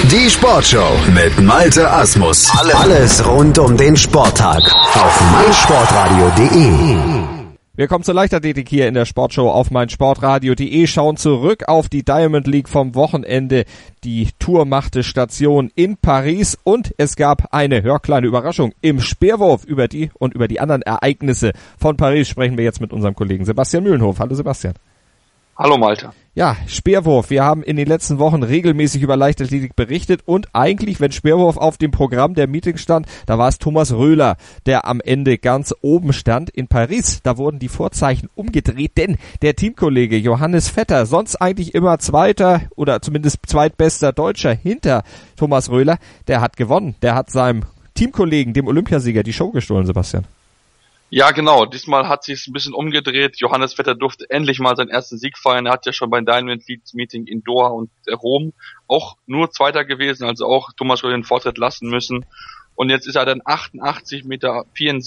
Die Sportshow mit Malte Asmus. Alles rund um den Sporttag auf meinsportradio.de. Wir kommen zur Leichtathletik hier in der Sportshow auf meinsportradio.de, schauen zurück auf die Diamond League vom Wochenende. Die Tour machte Station in Paris und es gab eine kleine Überraschung im Speerwurf. Über die und über die anderen Ereignisse von Paris sprechen wir jetzt mit unserem Kollegen Sebastian Mühlenhof. Hallo Sebastian. Hallo Malte. Ja, Speerwurf. Wir haben in den letzten Wochen regelmäßig über Leichtathletik berichtet und eigentlich, wenn Speerwurf auf dem Programm der Meetings stand, da war es Thomas Röhler, der am Ende ganz oben stand. In Paris, da wurden die Vorzeichen umgedreht, denn der Teamkollege Johannes Vetter, sonst eigentlich immer zweiter oder zumindest zweitbester Deutscher hinter Thomas Röhler, der hat gewonnen. Der hat seinem Teamkollegen, dem Olympiasieger, die Show gestohlen, Sebastian. Ja, genau. Diesmal hat sich ein bisschen umgedreht. Johannes Vetter durfte endlich mal seinen ersten Sieg feiern. Er hat ja schon beim Diamond League Meeting in Doha und Rom auch nur Zweiter gewesen, also auch Thomas Röhler den Vortritt lassen müssen. Und jetzt ist er dann 88,74 Meter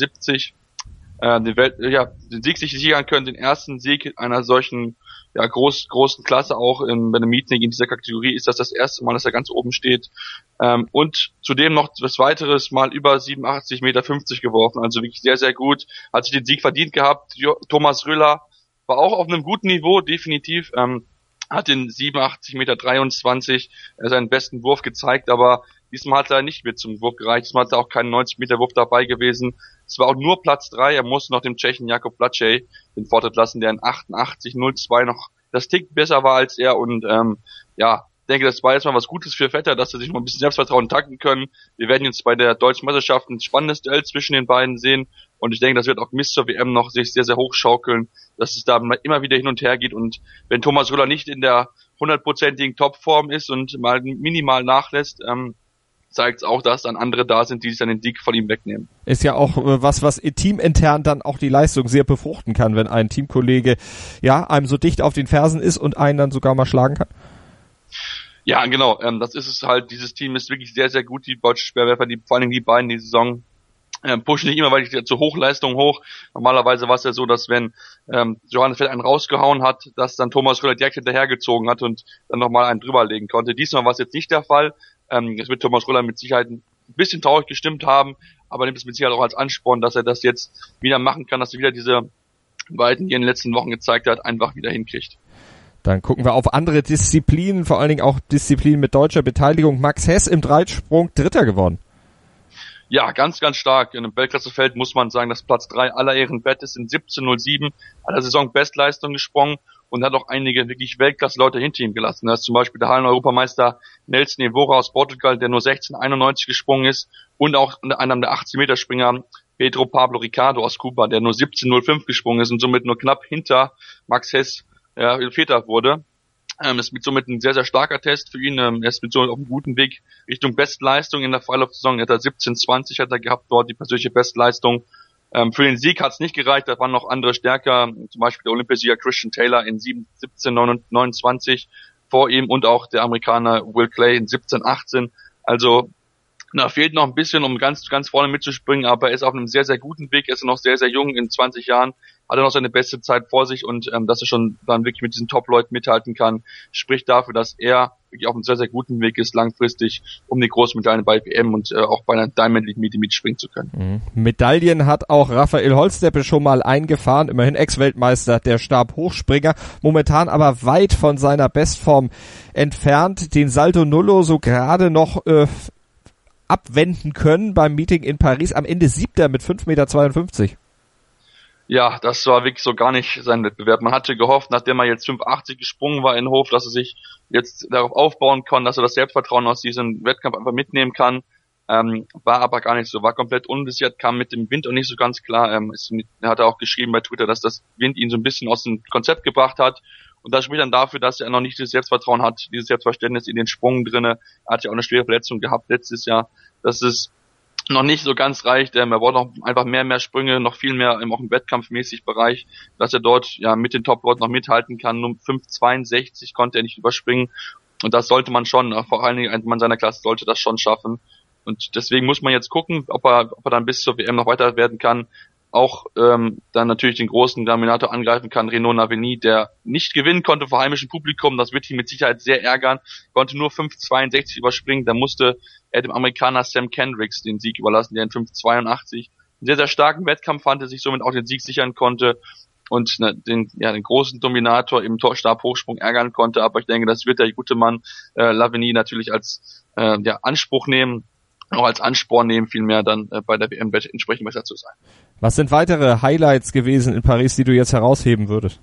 den Sieg sich sichern können, den ersten Sieg einer solchen großen Klasse auch bei einem Meeting in dieser Kategorie ist das erste Mal, dass er ganz oben steht. Und zudem noch das weiteres Mal über 87,50 Meter geworfen, also wirklich sehr, sehr gut. Hat sich den Sieg verdient gehabt. Thomas Röhler war auch auf einem guten Niveau, definitiv. Hat in 87,23 Meter seinen besten Wurf gezeigt, aber diesmal hat er nicht mit zum Wurf gereicht. Diesmal hat er auch keinen 90 Meter Wurf dabei gewesen. Es war auch nur Platz 3. Er musste noch dem Tschechen Jakub Blačej den Vortritt lassen, der in 88,02 noch das Tick besser war als er. Und denke, das war jetzt mal was Gutes für Vetter, dass sie sich mal ein bisschen Selbstvertrauen tanken können. Wir werden jetzt bei der Deutschen Meisterschaft ein spannendes Duell zwischen den beiden sehen. Und ich denke, das wird auch bis zur WM noch sich sehr, sehr hochschaukeln, dass es da immer wieder hin und her geht. Und wenn Thomas Röhler nicht in der 100%igen Topform ist und mal minimal nachlässt, zeigt es auch, dass dann andere da sind, die sich dann den Sieg von ihm wegnehmen. Ist ja auch was teamintern dann auch die Leistung sehr befruchten kann, wenn ein Teamkollege einem so dicht auf den Fersen ist und einen dann sogar mal schlagen kann. Ja, genau. Das ist es halt. Dieses Team ist wirklich sehr, sehr gut. Die deutschen Speerwerfer, vor allen Dingen die beiden die Saison pushen nicht immer weil zur Hochleistung hoch. Normalerweise war es ja so, dass wenn Johannes Vetter einen rausgehauen hat, dass dann Thomas Röhler direkt hinterhergezogen hat und dann nochmal einen drüberlegen konnte. Diesmal war es jetzt nicht der Fall. Es wird Thomas Röhler mit Sicherheit ein bisschen traurig gestimmt haben, aber nimmt es mit Sicherheit auch als Ansporn, dass er das jetzt wieder machen kann, dass er wieder diese beiden, die er in den letzten Wochen gezeigt hat, einfach wieder hinkriegt. Dann gucken wir auf andere Disziplinen, vor allen Dingen auch Disziplinen mit deutscher Beteiligung. Max Hess im Dreitsprung Dritter geworden. Ja, ganz, ganz stark. In einem Weltklassefeld muss man sagen, dass Platz 3 aller Ehren wert ist, in 17,07 aller Saison Bestleistung gesprungen und hat auch einige wirklich Weltklasse-Leute hinter ihm gelassen. Da ist zum Beispiel der Hallen-Europameister Nelson Evora aus Portugal, der nur 16,91 gesprungen ist, und auch einer der 80-Meter-Springer Pedro Pablo Ricardo aus Kuba, der nur 17,05 gesprungen ist und somit nur knapp hinter Max Hess Vierter wurde. Ist somit ein sehr, sehr starker Test für ihn. Er ist mit so auf einem guten Weg Richtung Bestleistung in der Freilauf-Saison. Er hat 17,20 hat er gehabt, dort die persönliche Bestleistung. Für den Sieg hat es nicht gereicht, da waren noch andere stärker, zum Beispiel der Olympiasieger Christian Taylor in 17,29 vor ihm und auch der Amerikaner Will Clay in 17,18. Also da fehlt noch ein bisschen, um ganz, ganz vorne mitzuspringen, aber er ist auf einem sehr, sehr guten Weg. Er ist noch sehr, sehr jung, in 20 Jahren hat er noch seine beste Zeit vor sich und dass er schon dann wirklich mit diesen Top-Leuten mithalten kann, spricht dafür, dass er wirklich auf einem sehr, sehr guten Weg ist, langfristig, um die großen Medaillen bei WM und auch bei einer Diamond League mitspringen zu können. Medaillen hat auch Raphael Holzdeppe schon mal eingefahren, immerhin Ex-Weltmeister, der Stabhochspringer, momentan aber weit von seiner Bestform entfernt, den Salto Nullo so gerade noch abwenden können beim Meeting in Paris, am Ende 7. mit 5,52 Meter. Ja, das war wirklich so gar nicht sein Wettbewerb. Man hatte gehofft, nachdem er jetzt 5,80 gesprungen war in Hof, dass er sich jetzt darauf aufbauen kann, dass er das Selbstvertrauen aus diesem Wettkampf einfach mitnehmen kann. War aber gar nicht so, war komplett unbesichert, kam mit dem Wind auch nicht so ganz klar. Er hat auch geschrieben bei Twitter, dass das Wind ihn so ein bisschen aus dem Konzept gebracht hat. Und das spricht dann dafür, dass er noch nicht dieses Selbstvertrauen hat, dieses Selbstverständnis in den Sprung drinne. Er hat ja auch eine schwere Verletzung gehabt letztes Jahr, dass es noch nicht so ganz reicht. Er braucht noch einfach mehr Sprünge, noch viel mehr auch im wettkampfmäßig Bereich, dass er dort mit den Top-Leuten noch mithalten kann. Nur 5,62 konnte er nicht überspringen. Und das sollte man schon, vor allen Dingen ein Mann seiner Klasse sollte das schon schaffen. Und deswegen muss man jetzt gucken, ob er dann bis zur WM noch weiter werden kann. auch dann natürlich den großen Dominator angreifen kann, Renaud Navigny, der nicht gewinnen konnte vor heimischem Publikum. Das wird ihn mit Sicherheit sehr ärgern. Konnte nur 5,62 überspringen. Da musste er dem Amerikaner Sam Kendricks den Sieg überlassen, der in 5,82 einen sehr, sehr starken Wettkampf fand, der sich somit auch den Sieg sichern konnte und den großen Dominator im Stabhochsprung ärgern konnte. Aber ich denke, das wird der gute Mann Navigny natürlich als Anspruch nehmen, auch als Ansporn nehmen, vielmehr dann bei der WM entsprechend besser zu sein. Was sind weitere Highlights gewesen in Paris, die du jetzt herausheben würdest?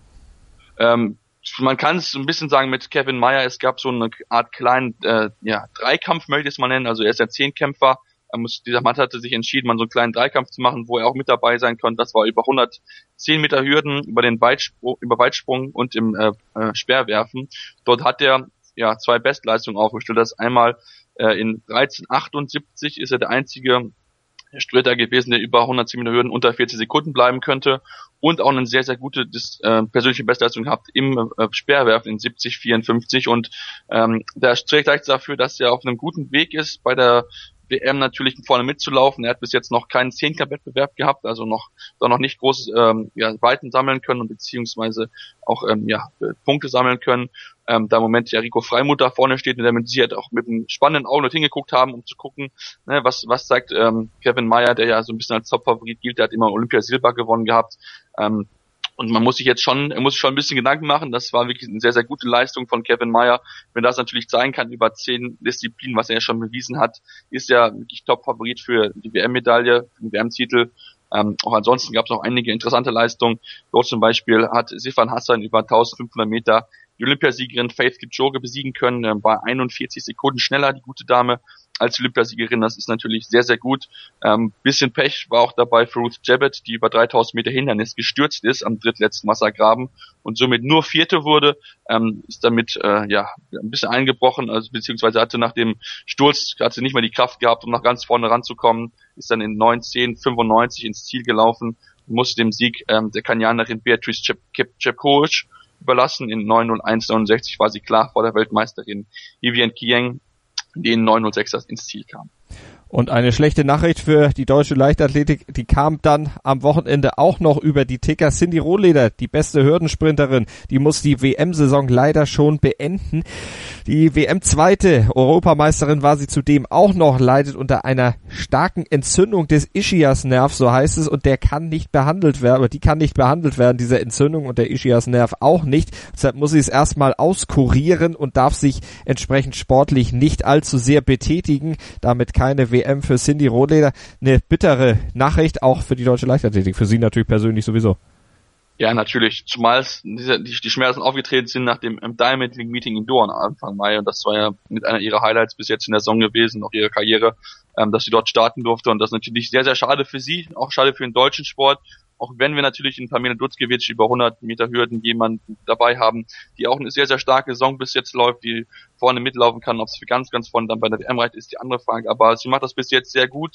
Man kann es ein bisschen sagen mit Kevin Mayer, es gab so eine Art kleinen Dreikampf, möchte ich es mal nennen. Also er ist ja Zehnkämpfer. Dieser Mann hatte sich entschieden, mal so einen kleinen Dreikampf zu machen, wo er auch mit dabei sein konnte. Das war über 110 Meter Hürden, über Weitsprung und im Speerwerfen. Dort hat er zwei Bestleistungen aufgestellt. Das einmal in 13,78 ist er der einzige Sprinter gewesen, der über 110 Meter Hürden unter 40 Sekunden bleiben könnte und auch eine sehr, sehr gute persönliche Bestleistung gehabt im Speerwerfen in 70,54 und der trägt gleich dafür, dass er auf einem guten Weg ist, bei der WM natürlich vorne mitzulaufen. Er hat bis jetzt noch keinen Zehnkampfwettbewerb gehabt, also noch nicht großes Weiten sammeln können und beziehungsweise auch Punkte sammeln können. Da im Moment ja Rico Freimuth da vorne steht und der mit Sicherheit auch mit einem spannenden Auge noch hingeguckt haben, um zu gucken, was zeigt Kevin Mayer, der ja so ein bisschen als Top-Favorit gilt, der hat immer Olympiasilber gewonnen gehabt. Und er muss sich schon ein bisschen Gedanken machen. Das war wirklich eine sehr, sehr gute Leistung von Kevin Mayer. Wenn das natürlich zeigen kann über 10 Disziplinen, was er ja schon bewiesen hat, ist er wirklich Top-Favorit für die WM-Medaille, für den WM-Titel. Auch ansonsten gab es noch einige interessante Leistungen. Dort zum Beispiel hat Sifan Hassan über 1500 Meter die Olympiasiegerin Faith Kipchoge besiegen können, war 41 Sekunden schneller, die gute Dame, als Olympiasiegerin. Das ist natürlich sehr, sehr gut. Bisschen Pech war auch dabei für Ruth Jebet, die über 3000 Meter Hindernis gestürzt ist am drittletzten Wassergraben und somit nur Vierte wurde, ist damit ein bisschen eingebrochen, also beziehungsweise hatte nach dem Sturz nicht mehr die Kraft gehabt, um nach ganz vorne ranzukommen, ist dann in 19:95 ins Ziel gelaufen und musste dem Sieg der Kenianerin Beatrice Chepkoech überlassen. In 9:01:69 war sie klar vor der Weltmeisterin Vivienne Kieng, die in 9:06 ins Ziel kam. Und eine schlechte Nachricht für die deutsche Leichtathletik, die kam dann am Wochenende auch noch über die Ticker. Cindy Rohleder, die beste Hürdensprinterin, die muss die WM-Saison leider schon beenden. Die WM-zweite Europameisterin war sie zudem auch noch, leidet unter einer starken Entzündung des Ischiasnervs, so heißt es, und der kann nicht behandelt werden, oder die kann nicht behandelt werden, diese Entzündung, und der Ischiasnerv auch nicht. Deshalb muss sie es erstmal auskurieren und darf sich entsprechend sportlich nicht allzu sehr betätigen. Damit keine WM für Cindy Rohleder. Eine bittere Nachricht auch für die deutsche Leichtathletik, für sie natürlich persönlich sowieso. Ja, natürlich, zumal die Schmerzen aufgetreten sind nach dem Diamond League Meeting in Doha Anfang Mai, und das war ja mit einer ihrer Highlights bis jetzt in der Saison gewesen, auch ihrer Karriere, dass sie dort starten durfte, und das ist natürlich sehr, sehr schade für sie, auch schade für den deutschen Sport, auch wenn wir natürlich in Pamela Dutzkewitsch über 100 Meter Hürden jemanden dabei haben, die auch eine sehr, sehr starke Saison bis jetzt läuft, die vorne mitlaufen kann. Ob es für ganz, ganz vorne dann bei der WM reicht, ist die andere Frage. Aber sie macht das bis jetzt sehr gut,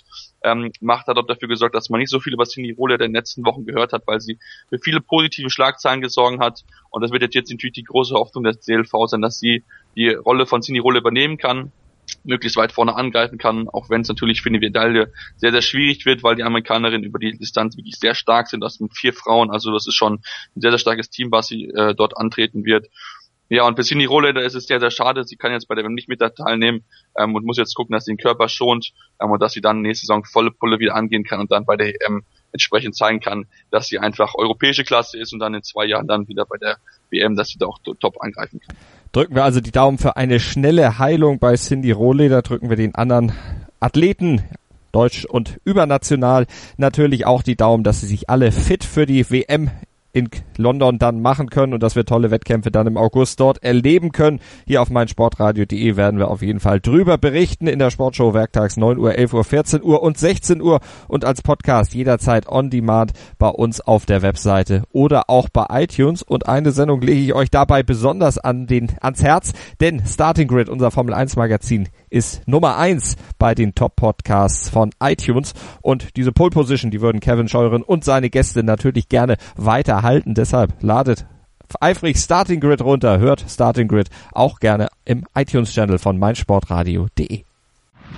hat dort dafür gesorgt, dass man nicht so viel über Cindy Rohleder in den letzten Wochen gehört hat, weil sie für viele positive Schlagzeilen gesorgt hat. Und das wird jetzt natürlich die große Hoffnung des DLV sein, dass sie die Rolle von Cindy Rohleder übernehmen kann, möglichst weit vorne angreifen kann, auch wenn es natürlich für eine Medaille sehr, sehr schwierig wird, weil die Amerikanerinnen über die Distanz wirklich sehr stark sind, das mit 4 Frauen, also das ist schon ein sehr, sehr starkes Team, was sie dort antreten wird. Ja, und für Cindy Rohleder ist es sehr, sehr schade, sie kann jetzt bei der WM nicht mit teilnehmen und muss jetzt gucken, dass sie den Körper schont und dass sie dann nächste Saison volle Pulle wieder angehen kann und dann bei der EM entsprechend zeigen kann, dass sie einfach europäische Klasse ist und dann in 2 Jahren dann wieder bei der WM, dass sie da auch top angreifen kann. Drücken wir also die Daumen für eine schnelle Heilung bei Cindy Rohleder, drücken wir den anderen Athleten, deutsch und übernational, natürlich auch die Daumen, dass sie sich alle fit für die WM in London dann machen können und dass wir tolle Wettkämpfe dann im August dort erleben können. Hier auf meinsportradio.de werden wir auf jeden Fall drüber berichten in der Sportshow werktags 9 Uhr, 11 Uhr, 14 Uhr und 16 Uhr und als Podcast jederzeit on demand bei uns auf der Webseite oder auch bei iTunes. Und eine Sendung lege ich euch dabei besonders ans Herz, denn Starting Grid, unser Formel 1 Magazin, ist Nummer 1 bei den Top-Podcasts von iTunes, und diese Pole Position, die würden Kevin Scheuren und seine Gäste natürlich gerne weiterhalten. Deshalb ladet eifrig Starting Grid runter, hört Starting Grid auch gerne im iTunes-Channel von meinsportradio.de.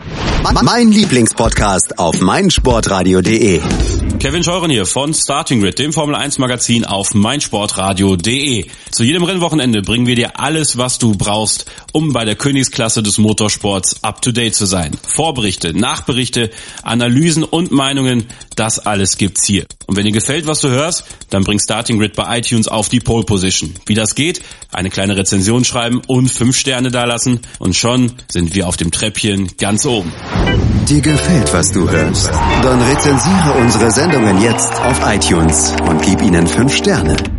Mein Lieblingspodcast auf meinsportradio.de. Kevin Scheuren hier von Starting Grid, dem Formel 1 Magazin auf meinsportradio.de. Zu jedem Rennwochenende bringen wir dir alles, was du brauchst, um bei der Königsklasse des Motorsports up to date zu sein. Vorberichte, Nachberichte, Analysen und Meinungen, das alles gibt's hier. Und wenn dir gefällt, was du hörst, dann bring Starting Grid bei iTunes auf die Pole Position. Wie das geht? Eine kleine Rezension schreiben und 5 Sterne dalassen und schon sind wir auf dem Treppchen ganz oben. Dir gefällt, was du hörst? Dann rezensiere unsere Sendungen jetzt auf iTunes und gib ihnen 5 Sterne.